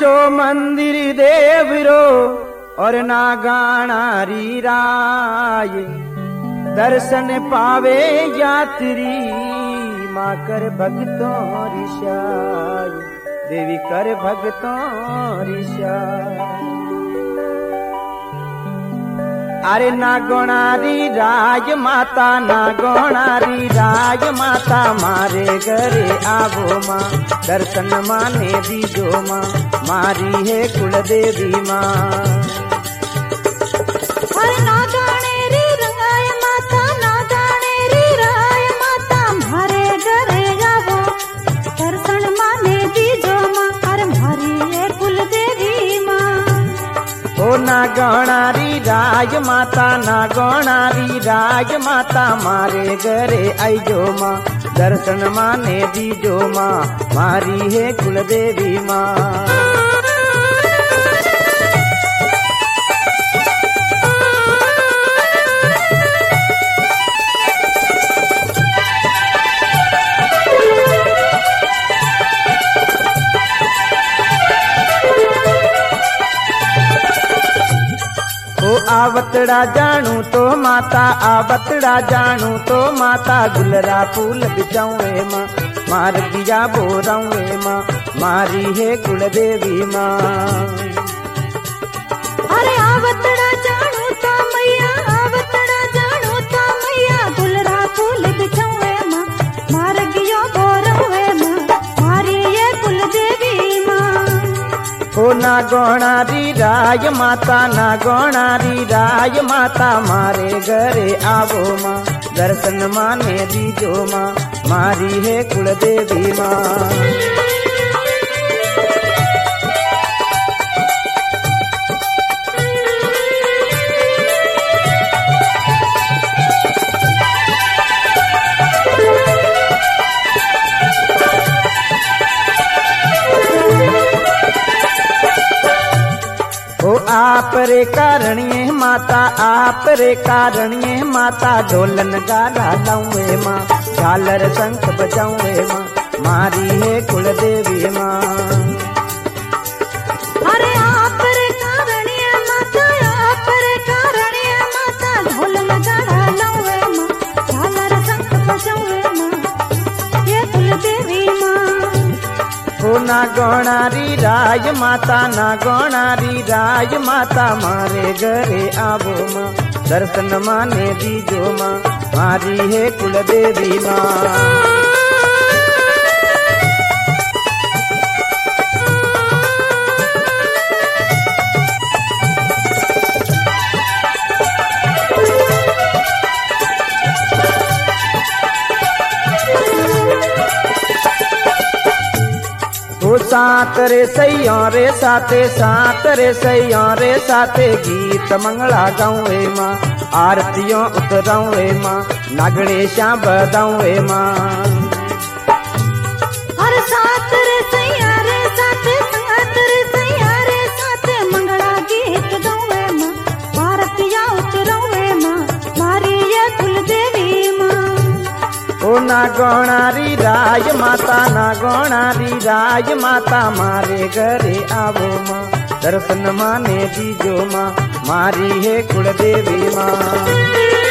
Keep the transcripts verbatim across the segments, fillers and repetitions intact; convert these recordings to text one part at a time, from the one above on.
ऊंचो मंदिर देवरो और नागाणारी राय, दर्शन पावे यात्री माँ कर भक्तों रिशाय, देवी कर भक्तों रिशाय। अरे नागोणारी राज माता, नागोणारी राज माता, मारे घरे आवो माँ, दर्शन माने दीजो माँ, मारी है कुल देवी माँ। अरे नागोणारी राय माता, नागोणारी राय माता, मारे घरे आवो, दर्शन माने दीजो माँ, अरे मारी है कुल देवी माँ। ओ नागोणारी राज माता, नागोणारी राज माता, मारे घरे आईजो माँ, दर्शन माने दीजो माँ, मारी है कुल देवी माँ। आवतड़ा जानू तो माता, आवतड़ा जानू तो माता, गुलरा फूल बिचाऊए माँ, मार दिया बोराऊए माँ, मारी है कुल देवी माँ। अरे आवतड़ा जानू तो मैया, आवतड़ा जानू तो मैया, गुलरा फूल बिचाऊए माँ, मार दिया बोराऊए माँ, मारी है कुल देवी माँ। ओ नागोणारी राज माता, नागोणारी राज माता, मारे घरे आवो माँ, दर्शन माने दीजो माँ, मारी है कुल देवी माँ। ओ आप रे कारणिये माता, आप रे कारणिये माता, ढोलन गाला लाऊए माँ, झालर शंख बजाऊए माँ, मारी है कुल देवी माँ। अरे आप रे कारणिये माता, आप रे कारणिये माता, ढोलन गाला लाऊए माँ, झालर शंख बजाऊए माँ, ये कुल देवी माँ। ओ नागोणारी राज माता, नागोणारी राज माता, मारे घरे आवो माँ, दर्शन माने दीजो माँ, मारी है कुल देवी माँ। सात रे सैया रे साते, सात रे सैया रे साते, गीत मंगला गाऊए माँ, आरतियों उतराऊए माँ, नागणेशा बदाऊए माँ। अरे सात रे सैया रे साते, सात रे सैया रे साते, मंगला गीत गाऊए माँ, आरतियाँ उतराऊए माँ, मारी ये कुल देवी माँ। ओ नागोणारी राज माता, नागोणारी राज माता, मारे घरे आवो माँ, दर्शन माने दीजो माँ, मारी है कुल देवी माँ।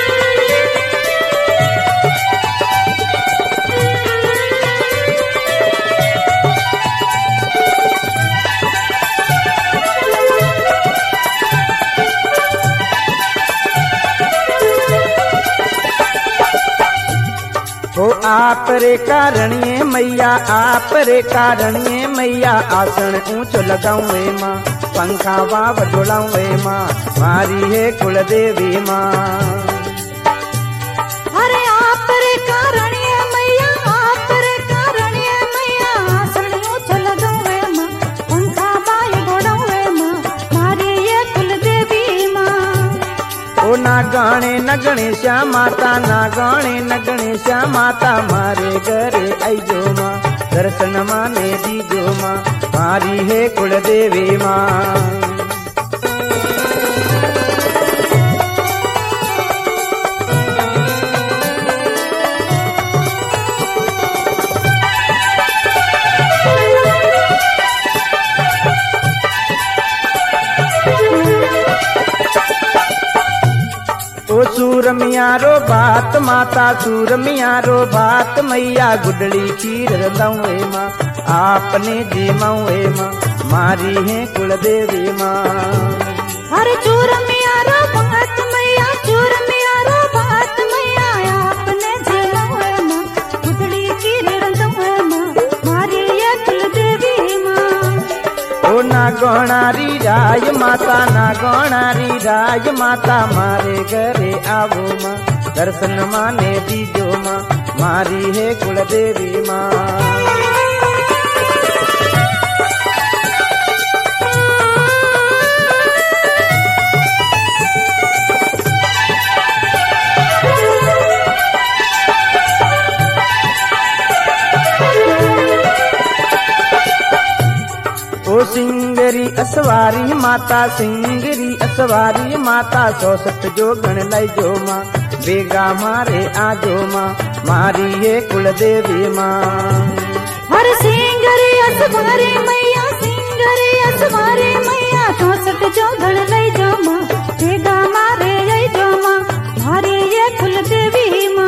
ओ आप रे कारणिये मैया, आप रे कारणिये मैया, आसन ऊंचो लगाऊए माँ, पंखा वाव डोलाऊए माँ, मारी है कुल देवी माँ। अरे आप रे कारणिये मैया, आप रे कारणिये मैया, आसन ऊंचो लगाऊए माँ, पंखा वाव डोलाऊए माँ, मारी ये कुल देवी माँ। ओ नागणे नगणे श्या माता, नागणे नगणे श्या माता, मारे घरे आईजो माँ, दर्शन माने दीजो माँ, मारी है कुल देवी माँ। मियारो भात माता सूर मियारो भात मैया गुडली खीर रंदवे माँ आपने जी मऊए माँ मारी है कुल देवी माँ। अरे चूर मियारो भात मैया चूर मियारो भात मैया आपने जी मऊए माँ गुडली खीर रंदवे माँ मारी है कुल देवी माँ। ओ ना गौणारी राय माता ना गौणारी राय माता मारे घरे आवो माँ दर्शन माने दीजो माँ मारी है कुल देवी माँ। ओ सिंगरी असवारी माता सिंगरी असवारी माता सौसत जो गण लाई जो माँ बेगा मारे आजो माँ मारी है कुल देवी माँ। हर सिंगरी असवारी मैया सिंगरी असवारी मैया चौसठ जो गण लाई जो माँ बेगा मारे आई जो माँ मारी ये कुल देवी माँ।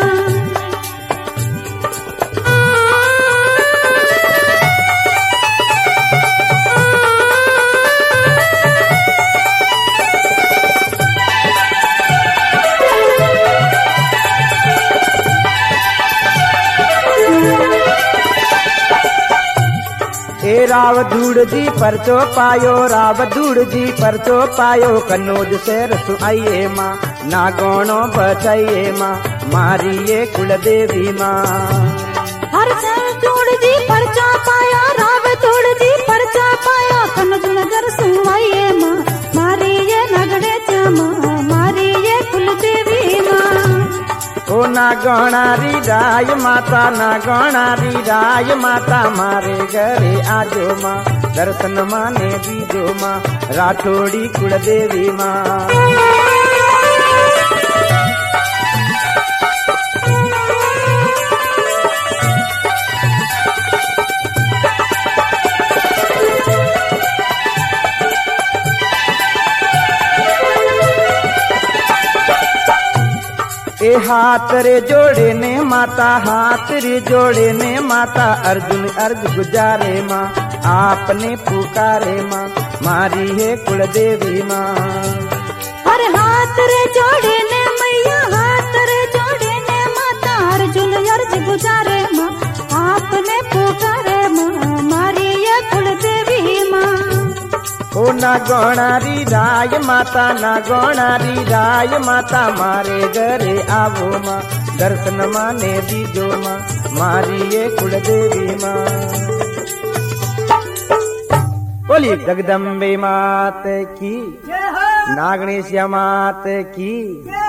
ए राव धूड़ जी परचो पायो राव धूड़ जी परचो पायो कन्नौज से रसु आइए माँ ना गौणो बचाइए माँ मारी ये कुल देवी माँ। हर धूड़ जी परचो पायो राव धूड़ जी परचो पायो कन्नौज नगर सु आइए माँ मारी ये नगड़े माँ मारी ये कुल देवी माँ। ओ ना गौणारी राय माता ना गौणारी राय माता मारे घरे आजो माँ दर्शन माने दीजो माँ राठौड़ी कुल देवी माँ। ए हाथ रे जोड़े ने माता हाथ रे जोड़े ने माता अर्जुन अर्घ गुजारे माँ आपने पुकारे माँ मारी है कुल देवी माँ। अरे हाथ रे जोड़े ने मैया हाथ रे जोड़े ने माता अर्जुन अर्घ गुजारे माँ आपने पुकारे माँ मारी ये कुल देवी माँ। ओ ना गौणारी राय माता ना गौणारी राय माता मारे घरे आवो माँ दर्शन माने दीजो माँ मारी ये कुल देवी माँ। बोली जगदम्बे मात की नागणेश मात की।